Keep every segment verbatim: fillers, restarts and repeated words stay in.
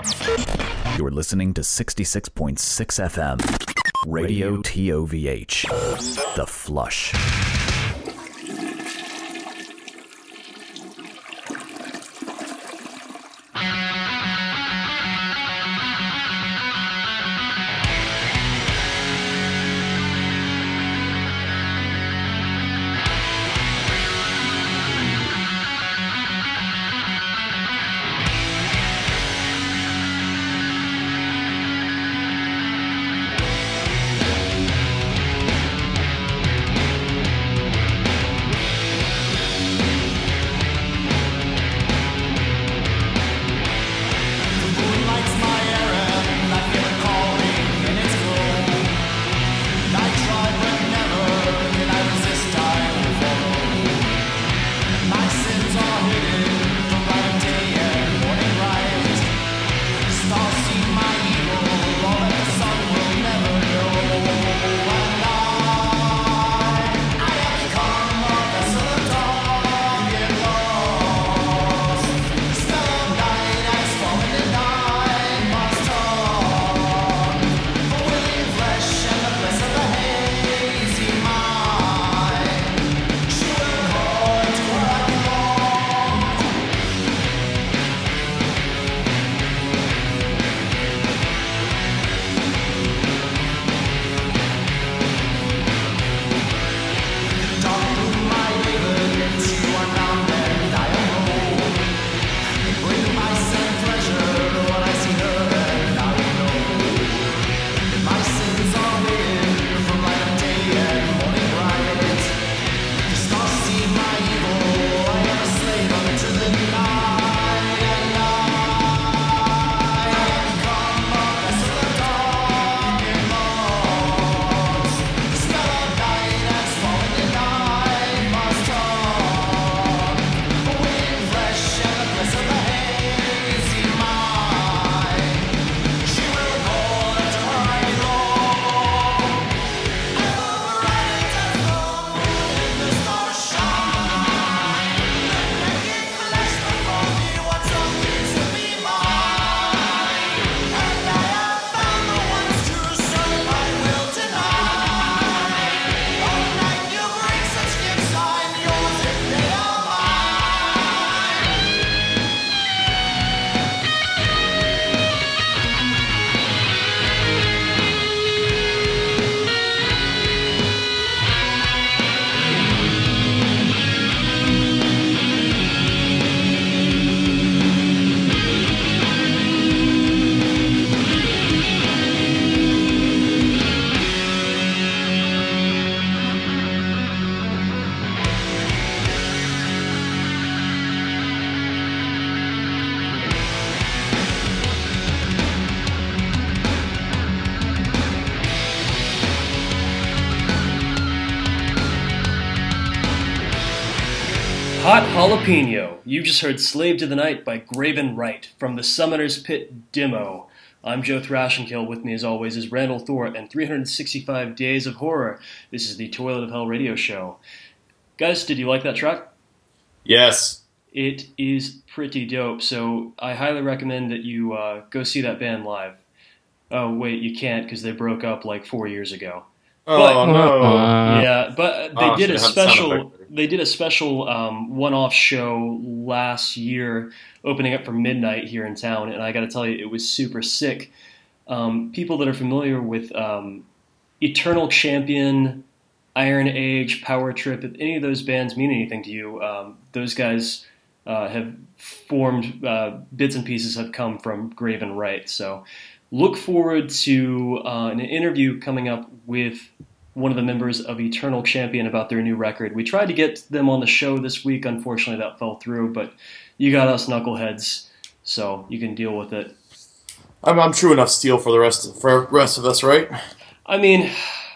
You're listening to sixty-six point six F M, Radio T O V H, The Flush. Hot Jalapeno. You just heard Slave to the Night by Graven Right from the Summoner's Pit demo. I'm Joe Thrashenkill. With me as always is Randall Thor and three hundred sixty-five Days of Horror. This is the Toilet of Hell radio show. Guys, did you like that track? Yes. It is pretty dope, so I highly recommend that you uh, go see that band live. Oh, wait, you can't because they broke up like four years ago. Oh but, no! Yeah, but they oh, did a so special. They did a special um, one-off show last year, opening up for Midnight here in town, and I got to tell you, it was super sick. Um, people that are familiar with um, Eternal Champion, Iron Age, Power Trip, if any of those bands mean anything to you, um, those guys uh, have formed. Uh, bits and pieces have come from Graven Right, so. Look forward to uh, an interview coming up with one of the members of Eternal Champion about their new record. We tried to get them on the show this week. Unfortunately, that fell through, but you got us knuckleheads, so you can deal with it. I'm, I'm true enough steel for the rest of, for rest of us, right? I mean,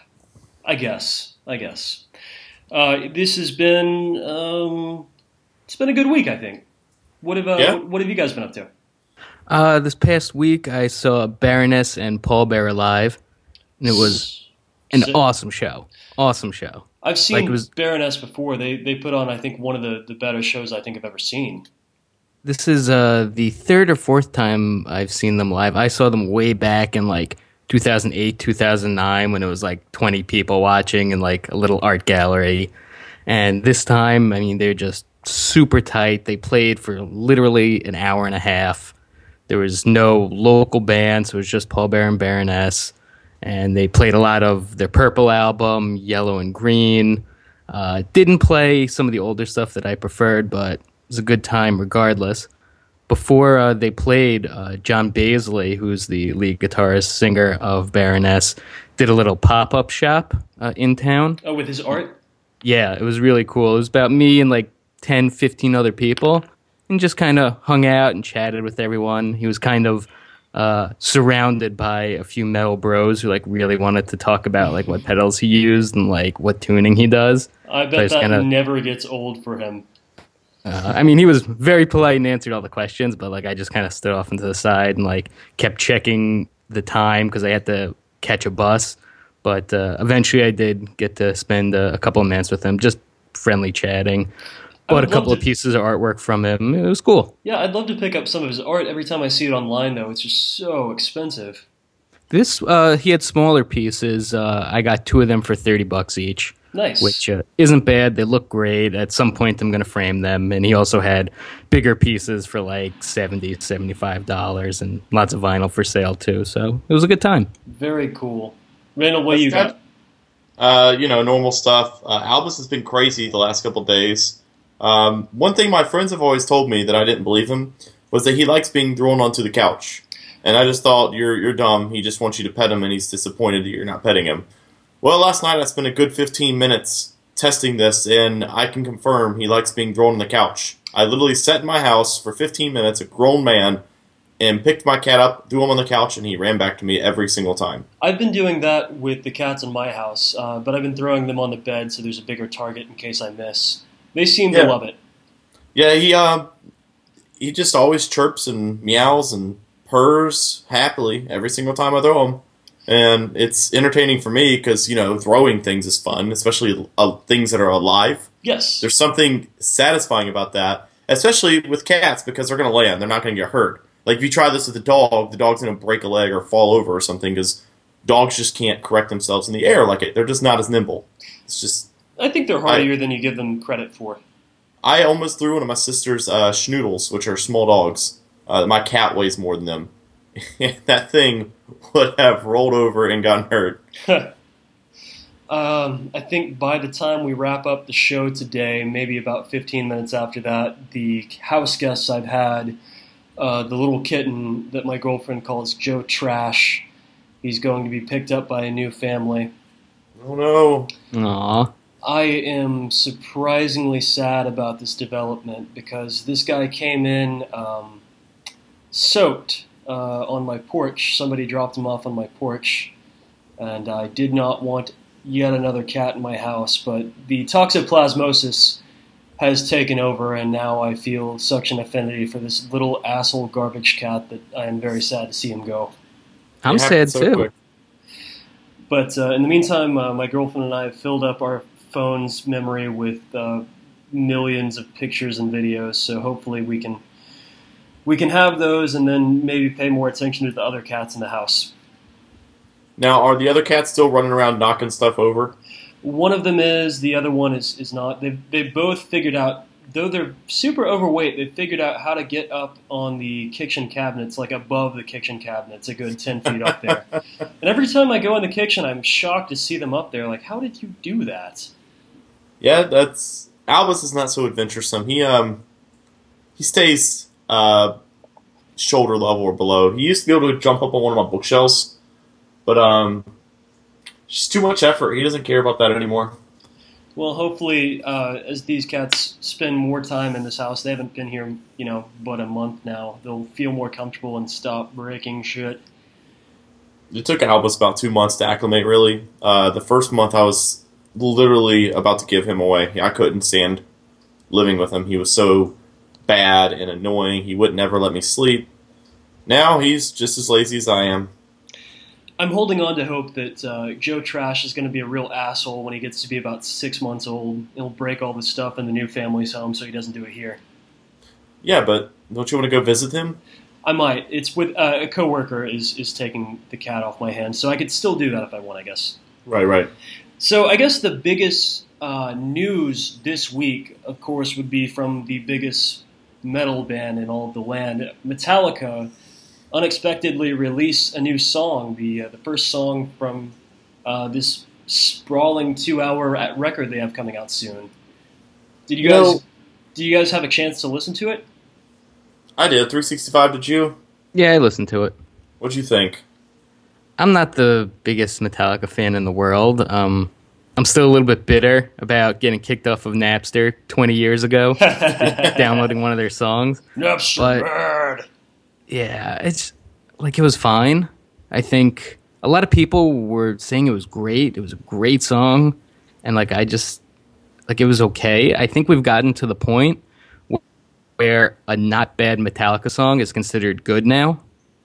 I guess. I guess. Uh, this has been um, it's been a good week, I think. What have uh, yeah? what, what have you guys been up to? Uh, this past week, I saw Baroness and Paul Bearer live, and it was an So, awesome show. Awesome show. I've seen Like, it was- Baroness before. They they put on, I think, one of the, the better shows I think I've ever seen. This is uh, the third or fourth time I've seen them live. I saw them way back in like two thousand eight, two thousand nine when it was like twenty people watching in like a little art gallery. And this time, I mean, they're just super tight. They played for literally an hour and a half. There was no local band, so it was just Paul Bearer and Baroness. And they played a lot of their Purple album, Yellow and Green. Uh, didn't play some of the older stuff that I preferred, but it was a good time regardless. Before uh, they played, uh, John Baisley, who's the lead guitarist, singer of Baroness, did a little pop-up shop uh, in town. Oh, with his art? Yeah, it was really cool. It was about me and like ten, fifteen other people, and just kind of hung out and chatted with everyone. He was kind of uh, surrounded by a few metal bros who like really wanted to talk about like what pedals he used and like what tuning he does. I bet so that kinda, never gets old for him. Uh, I mean, he was very polite and answered all the questions, but like I just kind of stood off into the side and like kept checking the time because I had to catch a bus. But uh, eventually, I did get to spend uh, a couple of minutes with him, just friendly chatting. Bought a couple to, of pieces of artwork from him. It was cool. Yeah, I'd love to pick up some of his art. Every time I see it online, though, it's just so expensive. This uh, he had smaller pieces. Uh, I got two of them for thirty bucks each. Nice. Which uh, isn't bad. They look great. At some point, I'm going to frame them. And he also had bigger pieces for like seventy dollars, seventy-five dollars, and lots of vinyl for sale, too. So it was a good time. Very cool. Randall, what you got? Uh, you know, normal stuff. Uh, Albus has been crazy the last couple of days. Um, one thing my friends have always told me that I didn't believe him was that he likes being thrown onto the couch. And I just thought, you're you're dumb. He just wants you to pet him, and he's disappointed that you're not petting him. Well, last night I spent a good fifteen minutes testing this, and I can confirm he likes being thrown on the couch. I literally sat in my house for fifteen minutes, a grown man, and picked my cat up, threw him on the couch, and he ran back to me every single time. I've been doing that with the cats in my house, uh, but I've been throwing them on the bed so there's a bigger target in case I miss. They seem yeah. to love it. Yeah, he uh, he just always chirps and meows and purrs happily every single time I throw him. And it's entertaining for me because, you know, throwing things is fun, especially uh, things that are alive. Yes. There's something satisfying about that, especially with cats because they're going to land. They're not going to get hurt. Like, if you try this with a dog, the dog's going to break a leg or fall over or something because dogs just can't correct themselves in the air like it. They're just not as nimble. It's just... I think they're hardier I, than you give them credit for. I almost threw one of my sister's uh, schnoodles, which are small dogs. Uh, my cat weighs more than them. That thing would have rolled over and gotten hurt. um, I think by the time we wrap up the show today, maybe about fifteen minutes after that, the house guests I've had, uh, the little kitten that my girlfriend calls Joe Trash, he's going to be picked up by a new family. Oh no. Aww. I am surprisingly sad about this development because this guy came in um, soaked uh, on my porch. Somebody dropped him off on my porch, and I did not want yet another cat in my house, but the toxoplasmosis has taken over, and now I feel such an affinity for this little asshole garbage cat that I am very sad to see him go. I'm sad so too. Quick. But uh, in the meantime, uh, my girlfriend and I have filled up our phone's memory with uh, millions of pictures and videos, so hopefully we can we can have those and then maybe pay more attention to the other cats in the house. Now, are the other cats still running around knocking stuff over? One of them is, the other one is, is not. They've, they've both figured out, though they're super overweight, they've figured out how to get up on the kitchen cabinets, like above the kitchen cabinets, a good ten feet up there. And every time I go in the kitchen, I'm shocked to see them up there. Like, how did you do that? Yeah, that's... Albus is not so adventuresome. He, um... He stays, uh... shoulder level or below. He used to be able to jump up on one of my bookshelves, but, um... just too much effort. He doesn't care about that anymore. Well, hopefully, uh, as these cats spend more time in this house, they haven't been here, you know, but a month now, they'll feel more comfortable and stop breaking shit. It took Albus about two months to acclimate, really. Uh, the first month I was literally about to give him away. I couldn't stand living with him. He was so bad and annoying. He would never let me sleep. Now he's just as lazy as I am. I'm holding on to hope that uh, Joe Trash is going to be a real asshole when he gets to be about six months old. He'll break all the stuff in the new family's home so he doesn't do it here. Yeah, but Don't you want to go visit him? I might. It's with uh, a coworker is is taking the cat off my hands, so I could still do that if I want, I guess. Right, right. So I guess the biggest uh, news this week, of course, would be from the biggest metal band in all of the land. Metallica unexpectedly released a new song, the uh, the first song from uh, this sprawling two-hour record they have coming out soon. Did you, You guys? know- Did you guys have a chance to listen to it? I did. three sixty-five, did you? Yeah, I listened to it. What'd you think? I'm not the biggest Metallica fan in the world. Um, I'm still a little bit bitter about getting kicked off of Napster twenty years ago, downloading one of their songs. Napster But- bird. Yeah, it's like it was fine. I think a lot of people were saying it was great. It was a great song, and like I just like it was okay. I think we've gotten to the point wh- where a not bad Metallica song is considered good now.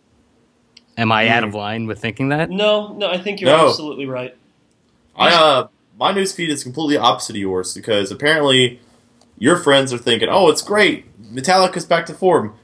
Am I out of line with thinking that? No, no, I think you're No. absolutely right. I uh, my newsfeed is completely opposite of yours because apparently your friends are thinking, "Oh, it's great, Metallica's back to form."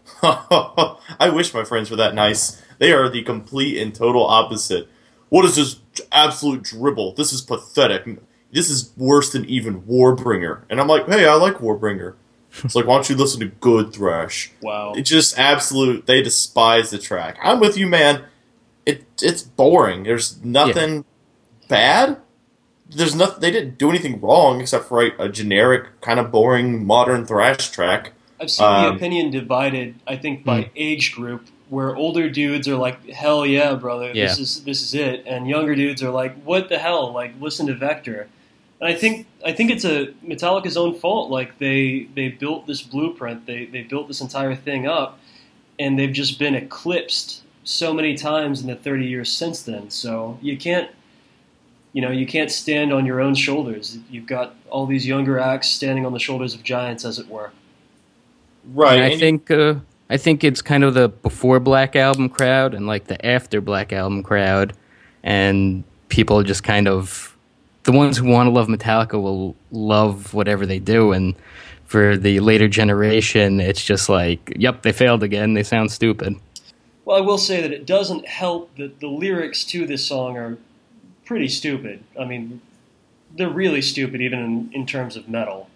I wish my friends were that nice. They are the complete and total opposite. What is this absolute dribble? This is pathetic. This is worse than even Warbringer. And I'm like, hey, I like Warbringer. It's like, why don't you listen to good thrash? Wow. It's just absolute. They despise the track. I'm with you, man. It it's boring. There's nothing bad. There's nothing. They didn't do anything wrong except for write a generic, kind of boring modern thrash track. I've seen the Um, opinion divided, I think, by Hmm. age group, where older dudes are like, "Hell yeah, brother, Yeah. this is this is it," and younger dudes are like, "What the hell? Like, listen to Vector." And I think I think it's a Metallica's own fault. Like they they built this blueprint, they they built this entire thing up, and they've just been eclipsed so many times in the thirty years since then. So you can't. You know, you can't stand on your own shoulders. You've got all these younger acts standing on the shoulders of giants, as it were. Right. And I and- think uh, I think it's kind of the before Black Album crowd and like the after Black Album crowd, and people just kind of the ones who want to love Metallica will love whatever they do, and for the later generation, it's just like, yep, they failed again. They sound stupid. Well, I will say that it doesn't help that the lyrics to this song are pretty stupid. I mean, they're really stupid, even in, in terms of metal.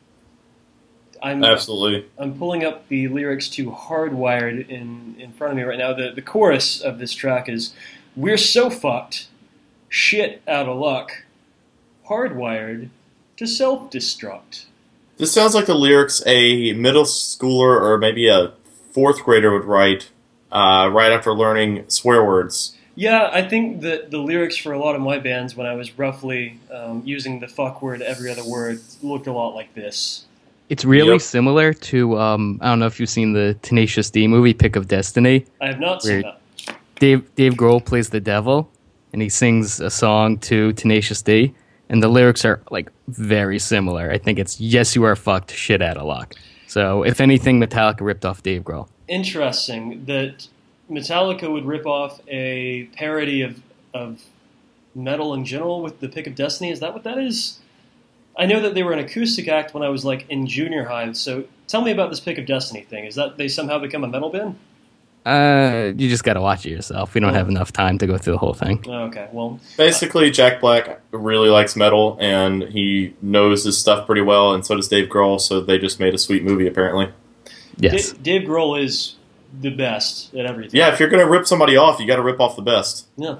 I'm Absolutely. I'm pulling up the lyrics to Hardwired in, in front of me right now. The the chorus of this track is, "We're so fucked, shit out of luck, hardwired to self-destruct." This sounds like the lyrics a middle schooler or maybe a fourth grader would write uh, right after learning swear words. Yeah, I think that the lyrics for a lot of my bands, when I was roughly um, using the fuck word every other word, looked a lot like this. It's really Yep. similar to um, I don't know if you've seen the Tenacious D movie, Pick of Destiny. I have not seen Weird. that. Dave Dave Grohl plays the devil, and he sings a song to Tenacious D, and the lyrics are like very similar. I think it's "Yes, you are fucked, shit out of luck." So, if anything, Metallica ripped off Dave Grohl. Interesting that Metallica would rip off a parody of of metal in general with the Pick of Destiny. Is that what that is? I know that they were an acoustic act when I was like in junior high. So tell me about this Pick of Destiny thing. Is that they somehow become a metal band? Uh, you just got to watch it yourself. We don't have enough time to go through the whole thing. Oh, okay, well, Basically, Jack Black really likes metal, and he knows his stuff pretty well, and so does Dave Grohl, so they just made a sweet movie, apparently. Yes. Da- Dave Grohl is the best at everything. Yeah, if you're going to rip somebody off, you got to rip off the best. Yeah.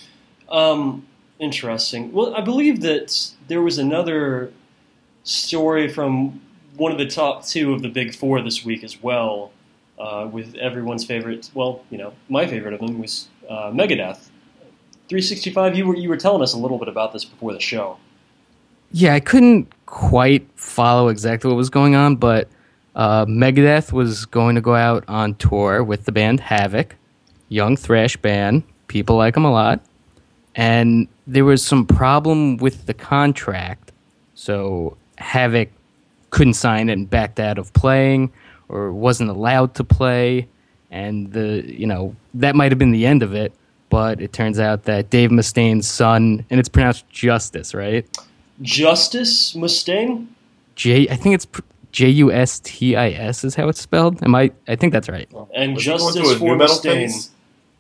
Um, interesting. Well, I believe that there was another story from one of the top two of the big four this week as well, uh, with everyone's favorite. Well, you know, my favorite of them was uh, Megadeth. three sixty-five. You were you were telling us a little bit about this before the show. Yeah, I couldn't quite follow exactly what was going on, but uh, Megadeth was going to go out on tour with the band Havoc, young thrash band. People like them a lot. And there was some problem with the contract, so Havoc couldn't sign it and backed out of playing or wasn't allowed to play. And, the you know, that might have been the end of it, but it turns out that Dave Mustaine's son, and it's pronounced Justice, right? Justice Mustaine? J, I think it's pr- J U S T I S is how it's spelled. Am I? I think that's right. And Was he going Justice through a for new metal Mustaine. phase?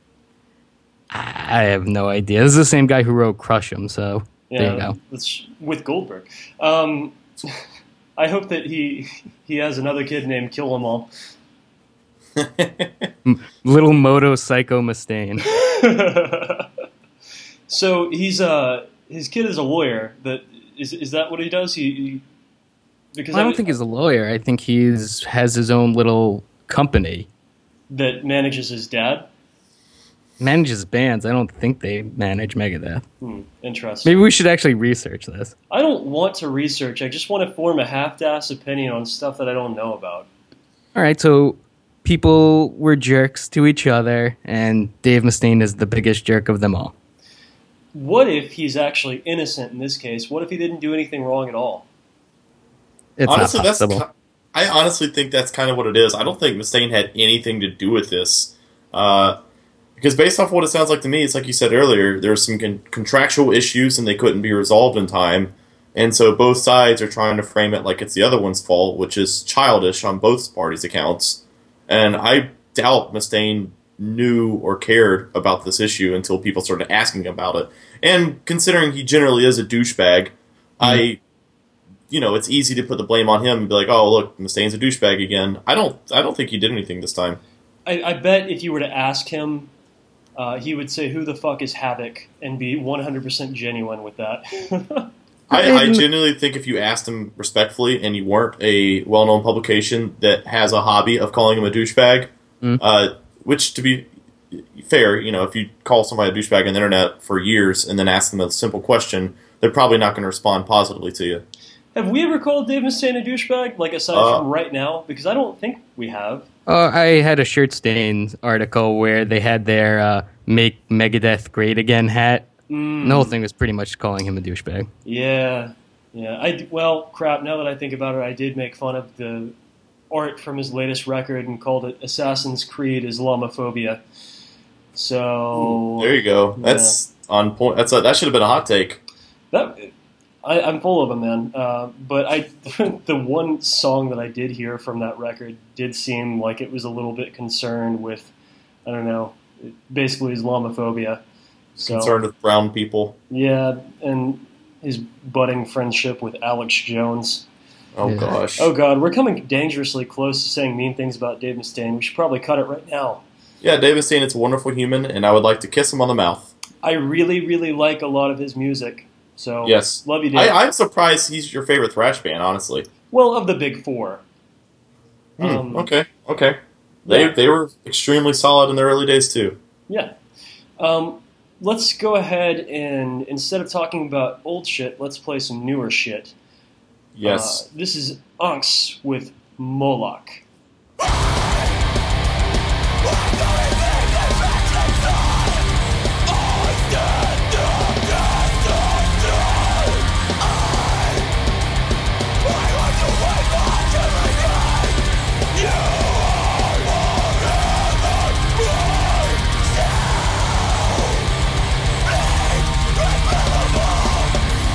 I have no idea. This is the same guy who wrote Crush 'Em, so Yeah, there you go. that's with Goldberg. Um, I hope that he he has another kid named Kill 'Em All. Little Moto Psycho Mustaine. So he's uh his kid is a lawyer. That is is that what he does? He, he because I don't think he's a lawyer. I think he's has his own little company. that manages his dad. Manages bands. I don't think they manage Megadeth. Hmm, interesting. Maybe we should actually research this. I don't want to research. I just want to form a half-ass opinion on stuff that I don't know about. All right, so people were jerks to each other, and Dave Mustaine is the biggest jerk of them all. What if he's actually innocent in this case? What if he didn't do anything wrong at all? It's honestly, not that's. possible. ki- I honestly think that's kind of what it is. I don't think Mustaine had anything to do with this, uh, because based off what it sounds like to me, it's like you said earlier. There's some con- contractual issues, and they couldn't be resolved in time, and so both sides are trying to frame it like it's the other one's fault, which is childish on both parties' accounts. And I doubt Mustaine knew or cared about this issue until people started asking about it. And considering he generally is a douchebag, mm-hmm. I, you know, it's easy to put the blame on him and be like, "Oh, look, Mustaine's a douchebag again." I don't, I don't think he did anything this time. I, I bet if you were to ask him, uh, he would say, "Who the fuck is Havoc?" and be one hundred percent genuine with that. I, I genuinely think if you asked him respectfully and you weren't a well-known publication that has a hobby of calling him a douchebag, mm. uh, which, to be fair, you know, if you call somebody a douchebag on the internet for years and then ask them a simple question, they're probably not going to respond positively to you. Have we ever called Dave Mustaine a douchebag, like aside uh, from right now? Because I don't think we have. Uh, I had a Shirt Stain article where they had their uh, Make Megadeth Great Again hat. Mm. The whole thing was pretty much calling him a douchebag. Yeah, yeah. I well, crap. Now that I think about it, I did make fun of the art from his latest record and called it "Assassin's Creed Islamophobia." So there you go. Yeah. That's on point. That's a, that should have been a hot take. That I, I'm full of them, man. Uh, but I, the one song that I did hear from that record did seem like it was a little bit concerned with, I don't know, basically Islamophobia. So, concerned with brown people. Yeah, and his budding friendship with Alex Jones. Oh, yeah. Gosh. Oh, God. We're coming dangerously close to saying mean things about Dave Mustaine. We should probably cut it right now. Yeah, Dave Mustaine is a wonderful human, and I would like to kiss him on the mouth. I really, really like a lot of his music. So, yes. Love you, Dave. I, I'm surprised he's your favorite thrash band, honestly. Well, of the big four. Hmm, um, okay, okay. They, yeah. they were extremely solid in their early days, too. Yeah. Um... Let's go ahead and, instead of talking about old shit, let's play some newer shit. Yes. Uh, this is Unks with Moloch.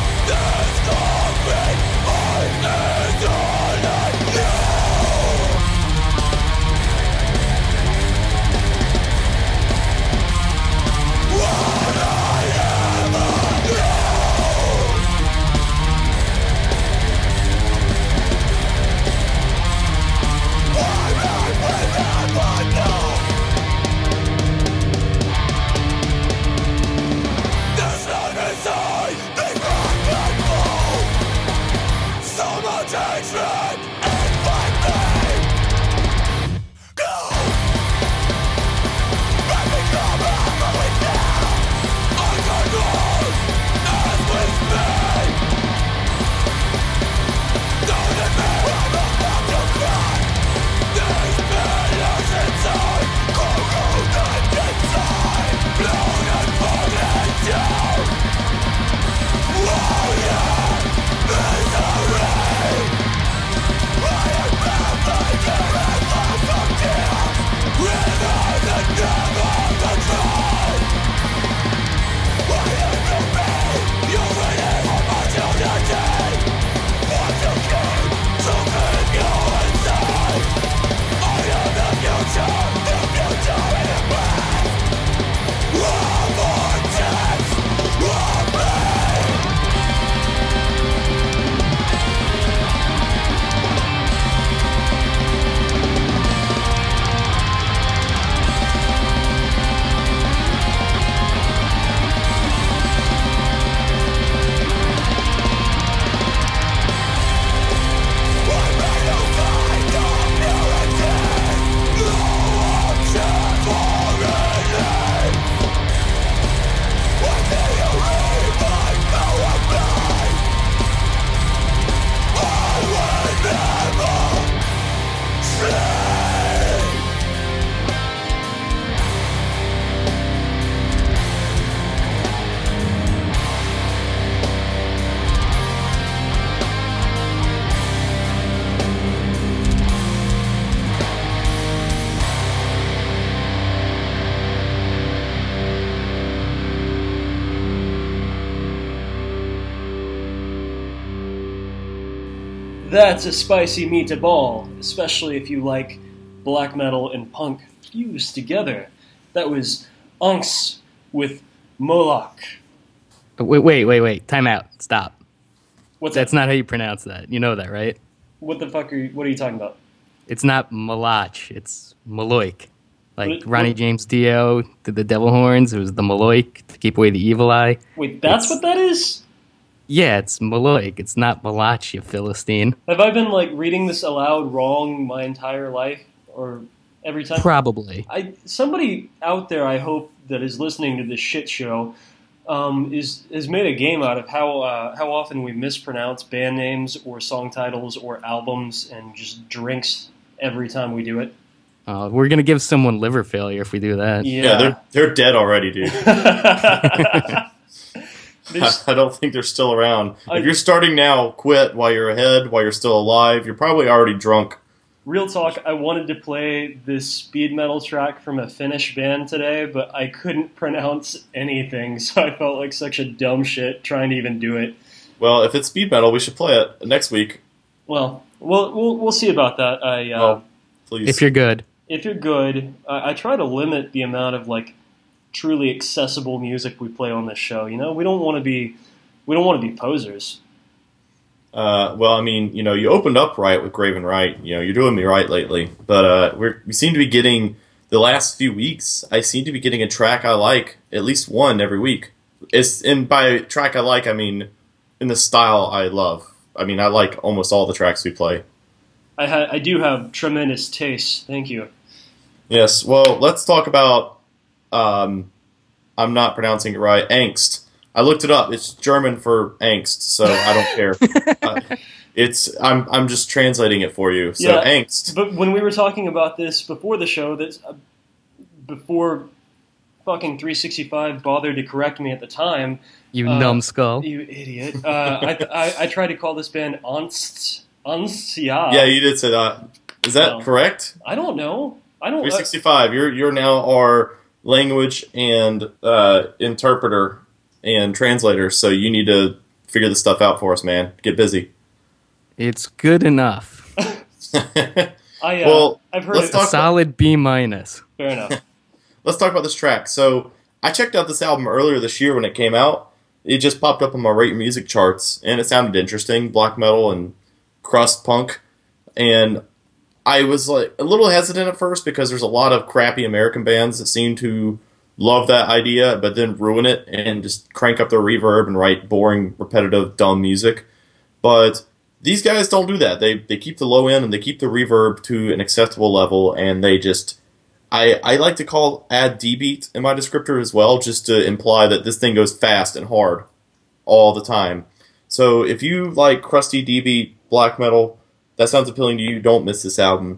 This That's a spicy meatball, especially if you like black metal and punk fused together. That was Unks with Moloch. Wait, wait, wait, wait. Time out. Stop. What's That's that? not how you pronounce that. You know that, right? What the fuck are you, what are you talking about? It's not Malach. It's Maloik. Like What- Ronnie what- James Dio did the Devil Horns. It was the Maloik to keep away the evil eye. Wait, that's It's- what that is? Yeah, it's Maloik. It's not Malach, you Philistine. Have I been like reading this aloud wrong my entire life, or every time? Probably. I somebody out there, I hope, that is listening to this shit show, um, is has made a game out of how uh, how often we mispronounce band names or song titles or albums, and just drinks every time we do it. Uh, we're gonna give someone liver failure if we do that. Yeah, they're they're dead already, dude. There's- I don't think they're still around. I- If you're starting now, quit while you're ahead, while you're still alive. You're probably already drunk. Real talk, I wanted to play this speed metal track from a Finnish band today, but I couldn't pronounce anything, so I felt like such a dumb shit trying to even do it. Well, if it's speed metal, we should play it next week. Well, we'll we'll, we'll see about that. I uh, Oh, please. If you're good. if you're good, I, I try to limit the amount of like truly accessible music we play on this show. You know, we don't want to be we don't want to be posers. Uh, well, I mean, you know, you opened up right with Graven Right. You know, you're doing me right lately. But uh, we're, we seem to be getting, the last few weeks, I seem to be getting a track I like, at least one every week. It's, and by track I like, I mean in the style I love. I mean, I like almost all the tracks we play. I ha- I do have tremendous taste. Thank you. Yes, well, let's talk about, um, I'm not pronouncing it right, angst. I looked it up. It's German for angst, so I don't care. uh, it's I'm I'm just translating it for you. So Yeah. angst. But when we were talking about this before the show, that uh, before fucking three sixty-five bothered to correct me at the time, You Uh, numbskull. you idiot. Uh, I, I I tried to call this band Anst Anst. Yeah. Yeah, you did say that. Is that Well, correct? I don't know. I don't. three Uh, sixty-five. You're you're now our language and uh, interpreter and translator. So you need to figure this stuff out for us, man. Get busy. It's good enough. I uh, well, I've heard let's it. talk- A solid B minus. Fair enough. Let's talk about this track. So I checked out this album earlier this year when it came out. It just popped up on my rate music charts, and it sounded interesting, black metal and crust punk. And I was like a little hesitant at first because there's a lot of crappy American bands that seem to love that idea, but then ruin it and just crank up their reverb and write boring, repetitive, dumb music. But these guys don't do that. They they keep the low end and they keep the reverb to an acceptable level, and they just I, I like to call add D-beat in my descriptor as well, just to imply that this thing goes fast and hard all the time. So if you like crusty D-beat black metal, that sounds appealing to you, don't miss this album.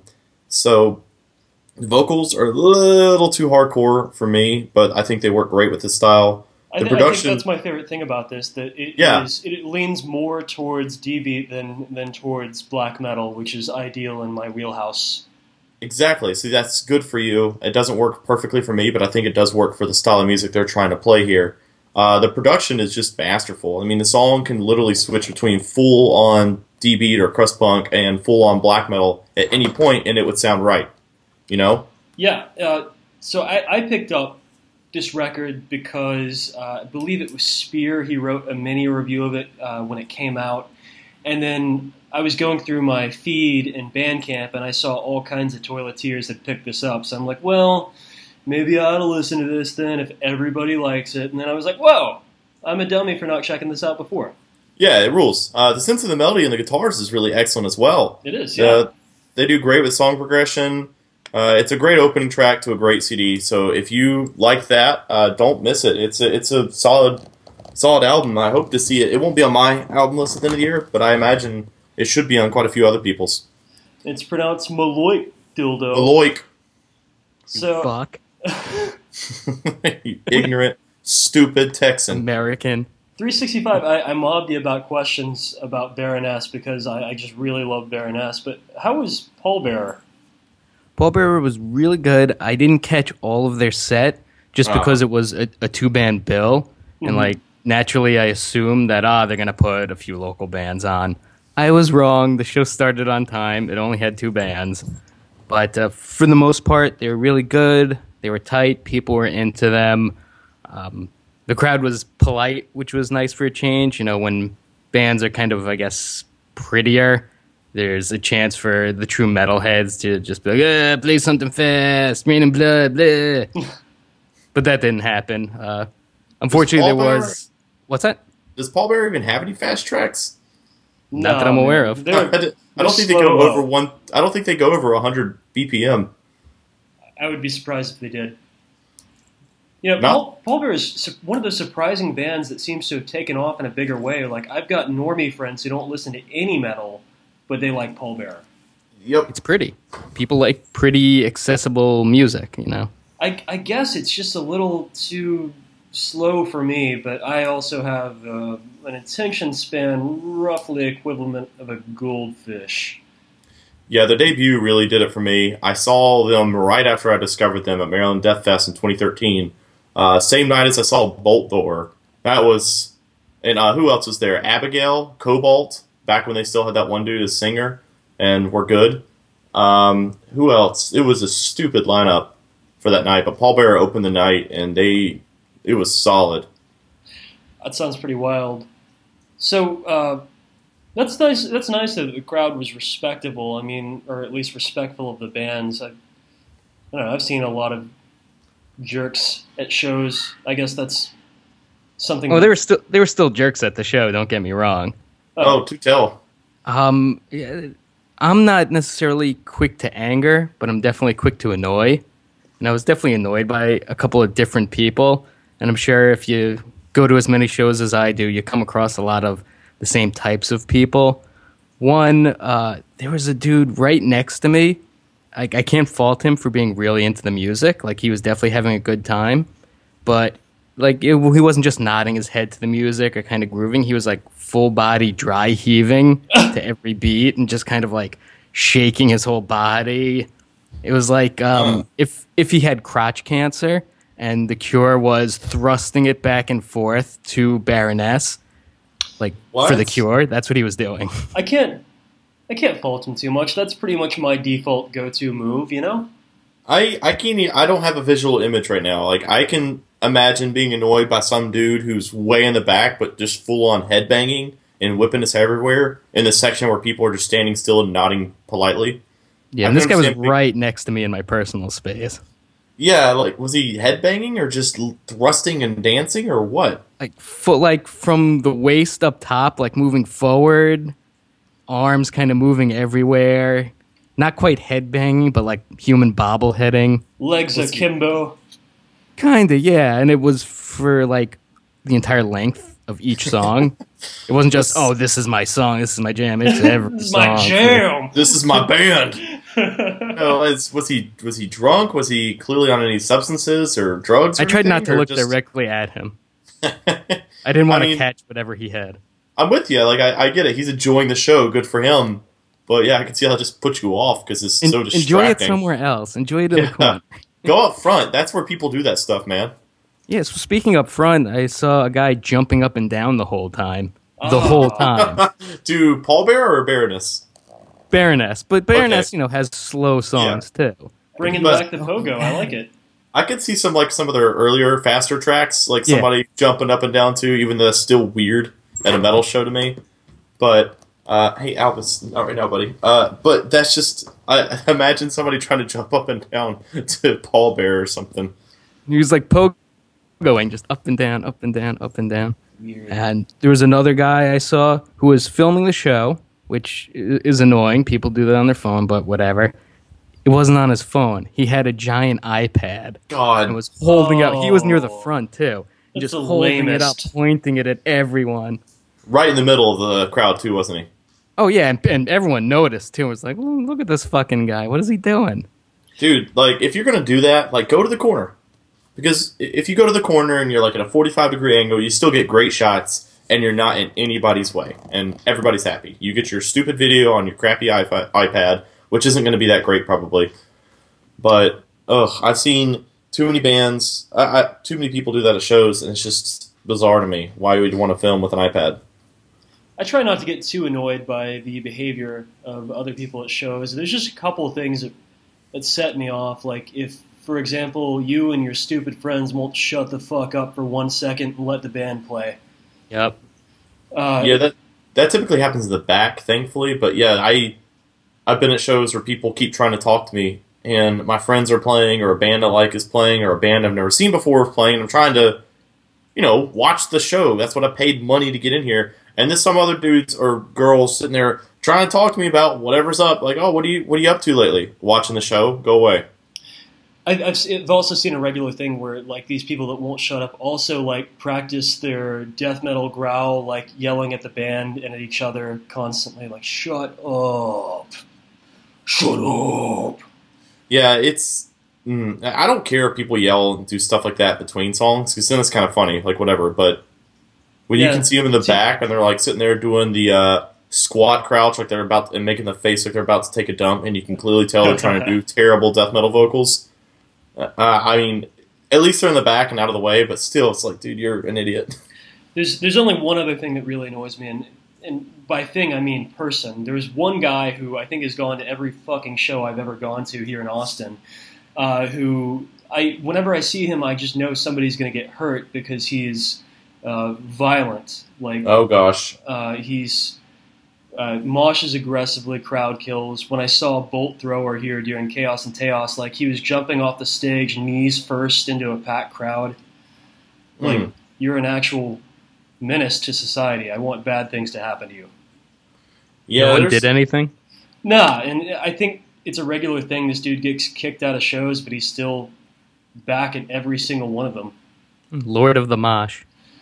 So the vocals are a little too hardcore for me, but I think they work great with this style. I, The th- I think production- that's my favorite thing about this. That it Yeah. is it leans more towards D-beat than than towards black metal, which is ideal in my wheelhouse. Exactly. See, that's good for you. It doesn't work perfectly for me, but I think it does work for the style of music they're trying to play here. Uh, the production is just masterful. I mean, the song can literally switch between full-on D-beat or crust punk and full-on black metal at any point, and it would sound right. You know? Yeah. Uh, so I, I picked up this record because uh, I believe it was Spear. He wrote a mini review of it uh, when it came out, and then I was going through my feed in Bandcamp, and I saw all kinds of toileteers that picked this up. So I'm like, well, maybe I ought to listen to this then if everybody likes it. And then I was like, whoa, I'm a dummy for not checking this out before. Yeah, it rules. Uh, the sense of the melody and the guitars is really excellent as well. It is, yeah. Uh, they do great with song progression. Uh, it's a great opening track to a great C D. So if you like that, uh, don't miss it. It's a it's a solid solid album. I hope to see it. It won't be on my album list at the end of the year, but I imagine it should be on quite a few other people's. It's pronounced Maloik dildo. Aloik, So Fuck. you ignorant, stupid Texan. American. three sixty-five, I, I mobbed you about questions about Baroness because I, I just really love Baroness. But how was Paul Bearer? Paul Bearer was really good. I didn't catch all of their set just Oh. because it was a, a two band bill, Mhm. and like naturally I assumed that ah they're gonna put a few local bands on, I was wrong. The show started on time. It only had two bands. But uh, for the most part, they were really good. They were tight. People were into them. Um, the crowd was polite, which was nice for a change. You know, when bands are kind of, I guess, prettier, there's a chance for the true metalheads to just be like, eh, play something fast, rain and blood, blah. But that didn't happen. Uh, unfortunately, there Bear, was... What's that? Does Paul Bearer even have any fast tracks? Not No, that I'm aware man. of. They're- I, d- I don't think they slow go up. over one. I don't think they go over one hundred B P M. I would be surprised if they did. You know, No. Paul, Paul Bear is su- one of those surprising bands that seems to have taken off in a bigger way. Like, I've got normie friends who don't listen to any metal, but they like Paul Bear. Yep. It's pretty. People like pretty accessible music, you know? I, I guess it's just a little too slow for me, but I also have uh, an attention span roughly equivalent of a goldfish. Yeah, the debut really did it for me. I saw them right after I discovered them at Maryland Death Fest in twenty thirteen. Uh, same night as I saw Bolt Thor. That was, and uh, who else was there? Abigail, Cobalt, back when they still had that one dude as singer, and were good. Um, who else? It was a stupid lineup for that night, but Paul Bearer opened the night, and they, it was solid. That sounds pretty wild. So uh, that's nice. That's nice that the crowd was respectable. I mean, or at least respectful of the bands. I, I don't know. I've seen a lot of jerks at shows. I guess that's something. Oh, they were still they were still jerks at the show. Don't get me wrong. Oh, to tell. Um, yeah, I'm not necessarily quick to anger, but I'm definitely quick to annoy. And I was definitely annoyed by a couple of different people. And I'm sure if you go to as many shows as I do, you come across a lot of the same types of people. One, uh, there was a dude right next to me. I, I can't fault him for being really into the music. Like, he was definitely having a good time. But, like, it, he wasn't just nodding his head to the music or kind of grooving. He was, like, full body dry heaving to every beat and just kind of, like, shaking his whole body. It was like um, Uh. if if he had crotch cancer and the cure was thrusting it back and forth to Baroness, like What? for the cure. That's what he was doing. I can't. I can't fault him too much. That's pretty much my default go-to move. You know. I I can't. e- I don't have a visual image right now. Like, I can imagine being annoyed by some dude who's way in the back, but just full on headbanging and whipping his hair everywhere in the section where people are just standing still and nodding politely. Yeah, I and this can guy was understand- right next to me in my personal space. Yeah, like, was he headbanging or just l- thrusting and dancing or what? Like foot, like from the waist up top, like moving forward, arms kind of moving everywhere. Not quite headbanging, but like human bobbleheading. Legs What's he- akimbo. Kinda, yeah. And it was for like the entire length of each song. It wasn't just, oh, this is my song, this is my jam. It's every This is song. my jam. This is my band. No, it's, was he was he drunk? Was he clearly on any substances or drugs? Or I tried not anything, to or look just- directly at him. I didn't want I to mean- catch whatever he had. I'm with you. Like, I, I get it. He's enjoying the show. Good for him. But yeah, I can see how it just puts you off because it's En- so enjoy distracting. it somewhere else. Enjoy it in the Yeah. corner. Go up front. That's where people do that stuff, man. Yeah, so speaking up front, I saw a guy jumping up and down the whole time. The Oh. whole time. Do Paul Bear or Baroness? Baroness. But Baroness, Okay. you know, has slow songs too. Bringing But- back the pogo. I like it. I could see some like some of their earlier faster tracks, like Yeah. somebody jumping up and down too, even though that's still weird at a metal show to me. But uh, hey, Albus, not right now, buddy. Uh, but that's just I imagine somebody trying to jump up and down to Paul Bear or something. He was like pogoing, just up and down, up and down, up and down. Weird. And there was another guy I saw who was filming the show, which i- is annoying. People do that on their phone, but whatever. It wasn't on his phone. He had a giant iPad God, and was holding up. He was near the Oh. front too, and That's just the holding it up, lamest. pointing it at everyone. right in the middle of the crowd too, wasn't he? Oh yeah, and, and everyone noticed too. It was like, "Ooh, look at this fucking guy. What is he doing? Dude, like, if you're gonna do that, like, go to the corner. Because i- if you go to the corner and you're, like, at a forty-five degree angle, you still get great shots, and you're not in anybody's way. And everybody's happy. You get your stupid video on your crappy iPi- iPad, which isn't gonna be that great, probably. But, ugh, I've seen too many bands, I, I, too many people do that at shows, and it's just bizarre to me. Why would you want to film with an iPad? I try not to get too annoyed by the behavior of other people at shows. There's just a couple of things that, that set me off. Like if, for example, you and your stupid friends won't shut the fuck up for one second and let the band play. Yep. Uh, Yeah, that that typically happens in the back, thankfully. But yeah, I I've been at shows where people keep trying to talk to me, and my friends are playing, or a band I like is playing, or a band I've never seen before is playing. I'm trying to, you know, watch the show. That's what I paid money to get in here. And there's some other dudes or girls sitting there trying to talk to me about whatever's up. Like, oh, what are you what are you up to lately? Watching the show? Go away. I've, I've also seen a regular thing where like these people that won't shut up also like practice their death metal growl, like yelling at the band and at each other constantly, like "Shut up, shut up." Yeah, it's. Mm, I don't care if people yell and do stuff like that between songs, because then it's kind of funny, like whatever. But when Yeah. you can see them in the back and they're like sitting there doing the uh, squat crouch, like they're about to, and making the face like they're about to take a dump, and you can clearly tell they're trying to do terrible death metal vocals. Uh, I mean, at least they're in the back and out of the way, but still, it's like, dude, you're an idiot. There's there's only one other thing that really annoys me, and and by thing I mean person. There's one guy who I think has gone to every fucking show I've ever gone to here in Austin. Uh, who I whenever I see him, I just know somebody's going to get hurt because he's uh, violent. Like Oh gosh. uh, he's uh, moshes aggressively, crowd kills. When I saw Bolt Thrower here during Chaos and Taos, like he was jumping off the stage knees first into a packed crowd. Like Mm. you're an actual menace to society. I want bad things to happen to you. Yeah, no one there's- did anything? Nah, and I think it's a regular thing. This dude gets kicked out of shows, but he's still back at every single one of them. Lord of the Mosh.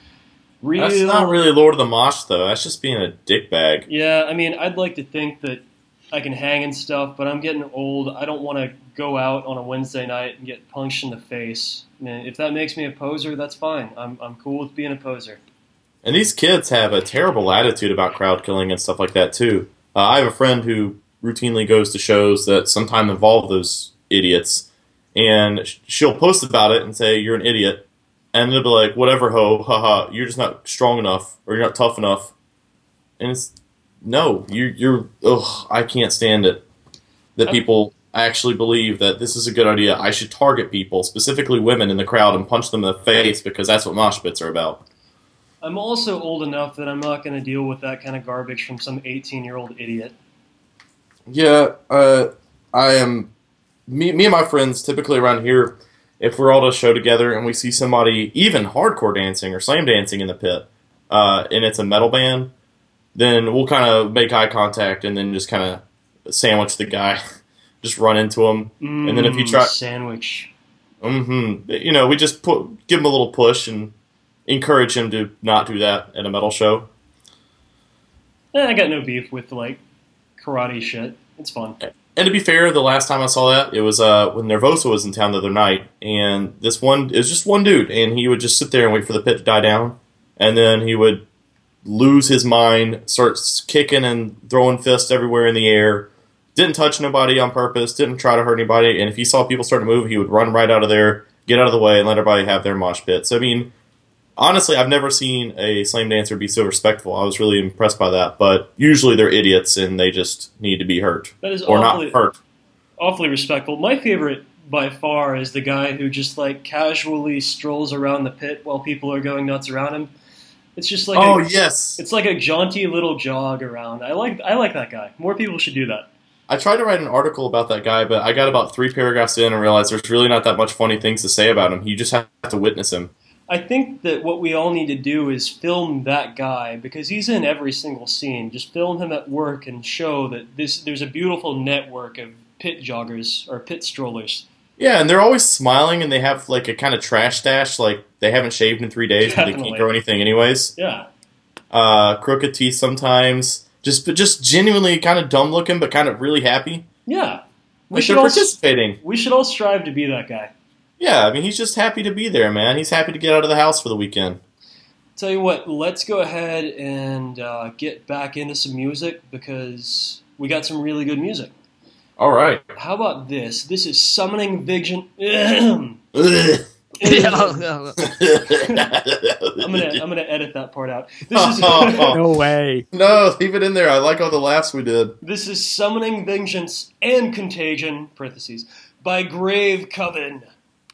Real, That's not really Lord of the Mosh, though. That's just being a dickbag. Yeah, I mean, I'd like to think that I can hang and stuff, but I'm getting old. I don't want to go out on a Wednesday night and get punched in the face. Man, if that makes me a poser, that's fine. I'm I'm cool with being a poser. And these kids have a terrible attitude about crowd killing and stuff like that, too. Uh, I have a friend who routinely goes to shows that sometimes involve those idiots, and sh- she'll post about it and say, you're an idiot, and they'll be like, whatever, ho, haha, you're just not strong enough, or you're not tough enough. And it's, no, you, you're, ugh, I can't stand it. That people actually believe that this is a good idea. I should target people, specifically women in the crowd, and punch them in the face, because that's what mosh pits are about. I'm also old enough that I'm not going to deal with that kind of garbage from some eighteen-year-old idiot. Yeah, uh, I am. Me, me and my friends typically around here, if we're all at a show together and we see somebody even hardcore dancing or slam dancing in the pit, uh, and it's a metal band, then we'll kind of make eye contact and then just kind of sandwich the guy, just run into him, Mm, and then if you try, sandwich. mm-hmm, you know, we just put give him a little push and encourage him to not do that at a metal show. Eh, I got no beef with like karate shit. It's fun. And to be fair, the last time I saw that, it was uh, when Nervosa was in town the other night, and this one, it was just one dude, and he would just sit there and wait for the pit to die down, and then he would lose his mind, start kicking and throwing fists everywhere in the air, didn't touch nobody on purpose, didn't try to hurt anybody, and if he saw people start to move, he would run right out of there, get out of the way, and let everybody have their mosh pit. So, I mean, honestly, I've never seen a slam dancer be so respectful. I was really impressed by that. But usually they're idiots and they just need to be hurt. That is or awfully, not hurt. awfully respectful. My favorite by far is the guy who just like casually strolls around the pit while people are going nuts around him. It's just like Oh, a, yes. it's like a jaunty little jog around. I like I like that guy. More people should do that. I tried to write an article about that guy, but I got about three paragraphs in and realized there's really not that much funny things to say about him. You just have to witness him. I think that what we all need to do is film that guy because he's in every single scene. Just film him at work and show that this there's a beautiful network of pit joggers or pit strollers. Yeah, and they're always smiling, and they have like a kind of trash stash, like they haven't shaved in three days, but they Definitely. can't grow anything anyways. Yeah. Uh, crooked teeth sometimes, just but just genuinely kind of dumb looking, but kind of really happy. Yeah. We Like should they're all participating. we should all strive to be that guy. Yeah, I mean he's just happy to be there, man. He's happy to get out of the house for the weekend. Tell you what, let's go ahead and uh, get back into some music because we got some really good music. All right. How about this? This is Summoning Vision. Ugh. Yeah, oh, oh. I'm gonna I'm gonna edit that part out. This is No way. No, leave it in there. I like all the laughs we did. this is Summoning Vengeance and Contagion (parentheses) by Grave Coven.